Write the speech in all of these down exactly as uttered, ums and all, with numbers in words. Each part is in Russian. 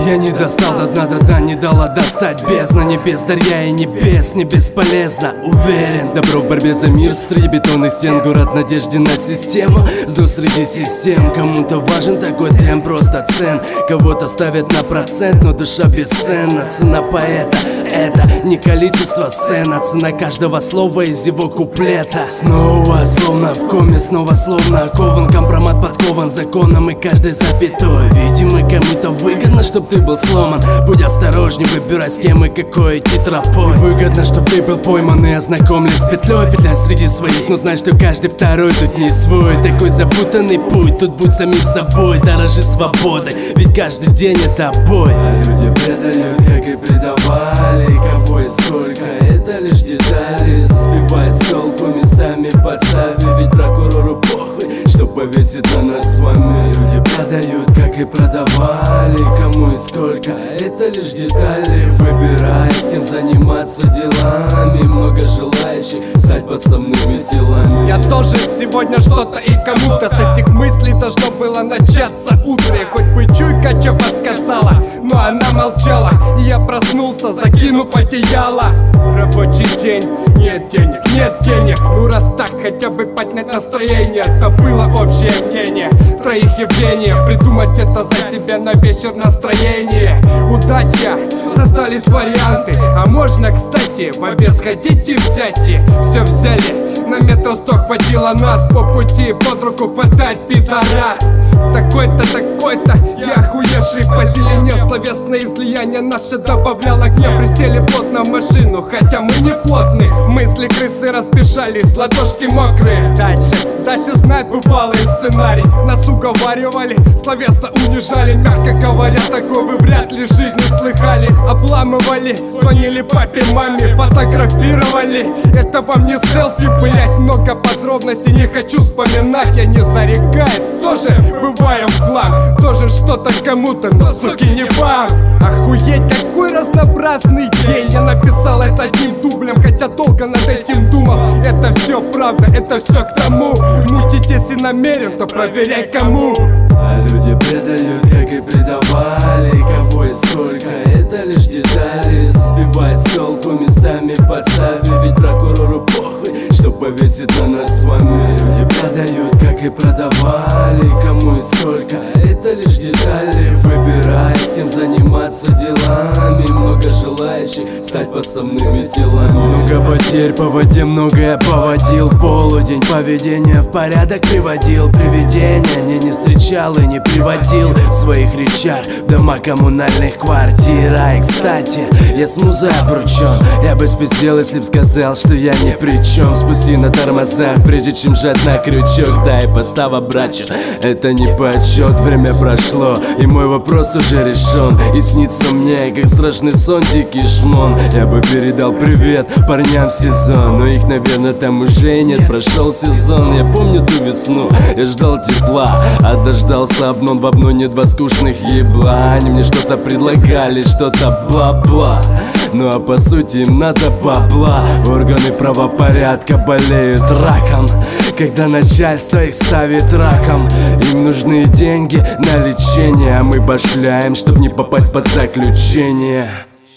Я не достал до дна, до дна не дала достать. Бездна небес, дарья и небес, не бесполезно, уверен. Добро в борьбе за мир, среди бетонных стен. Город надежды на систему, зло среди систем. Кому-то важен такой темп, просто цен. Кого-то ставят на процент, но душа бесценна. Цена поэта — это не количество сцен, а цена каждого слова из его куплета. Снова словно в коме, снова словно окован. Компромат подкован законом и каждой запятой. Видимо, кому-то выгодно, чтоб ты был сломан. Будь осторожней, выбирай с кем и какой идти тропой. Выгодно, чтоб ты был пойман и ознакомлен с петлей. Петляй среди своих, но знай, что каждый второй тут не свой. Такой запутанный путь, тут будь самим собой. Дорожи свободой, ведь каждый день это бой. А люди предают, как и предавали. Кого и сколько, это лишь детали. Сбивает с толку, местами подстави. Ведь прокурору похуй, что повесит на нас с вами. Люди продают, как и продавали. Кому и сколько, это лишь детали. Выбирай, с кем заниматься делами. Много желающих стать подставными телами. Я должен сегодня что-то и кому-то. С этих мыслей должно было начаться утро. И хоть бы чуйка что подсказала, но она молчала. И я проснулся, закинув одеяло. Рабочий день, нет денег, нет денег. Ну раз так, хотя бы поднять настроение. Это было общее мнение троих явления. Придумать это за себя на вечер настроение. Удача, создались варианты. А можно, кстати, в обед сходить и взять. Все взяли, на метро сто хватило нас. По пути под руку хватать пидорас. Такой-то, такой-то, я охуевший. Позеленел словесное излияние наше добавляло огня. Присели плотно в машину, хотя мы не плотны. Мысли крысы распешались, ладошки мокрые. Дальше, дальше знать бывалый сценарий. Нас уговаривали, словесно унижали. Мягко говоря, такое вы вряд ли в жизни слыхали. Обламывали, звонили папе, маме, фотографировали. Это вам не селфи, блять, много подробностей не хочу вспоминать. Я не зарекаюсь, тоже бываю в хлам. Тоже что-то кому-то, но суки не вам. Охуеть, какой разнообразный день. Я написал это одним дублем, хотя долго над этим думал. Это все правда, это все к тому. Мутить если намерен, то проверяй кому. А люди предают, как и предавали. Кого и сколько, это лишь детали. Сбивает с толку, местами подстави. Ведь прокурору похуй, что повесит на нас с вами. Люди продают, как и продавали. Кому и сколько, это лишь детали. Выбирай, с кем заниматься делами. Много желающих стать подставными телами. Много потерь по воде, многое поводил. В полудень поведение в порядок приводил. Привидения не, не встречал и не приводил в своих речах в дома коммунальных квартир. А и кстати, я с музой обручен. Я бы спиздел, если б сказал, что я ни при чем. Спусти на тормозах, прежде чем жать на крючок. Да и подстава, братча, это не почет. Время прошло, и мой вопрос уже решен. И снится мне, как страшный сон, дикий шмон. Я бы передал привет парням в сезон, но их, наверное, там уже нет. Прошел сезон, я помню ту весну. Я ждал тепла, а дождался обнон. В обноне два скучных ебла. Они мне что-то предлагали, что-то бла-бла. Ну а по сути им надо бабла. Органы правопорядка болеют раком, когда начальство их ставит раком. Им нужны деньги на лечение, а мы башляем, чтоб не попасть под заключение.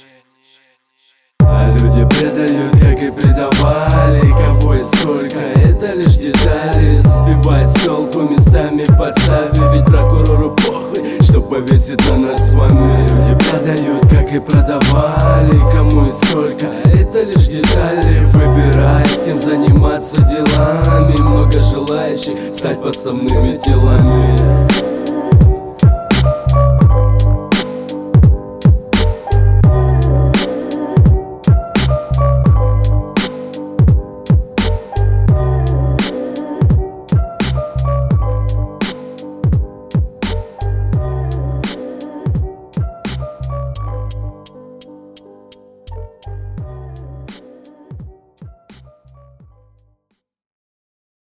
А люди предают, как и предавали. Кого и сколько, это лишь детали. Сбивает с толку, местами подстави. Ведь прокурору похуй, что повесит на нас с вами. Люди продают, как и продавали. Кому и сколько, это лишь детали. Выбирай, с кем заниматься делами. Много желающих стать подставными телами.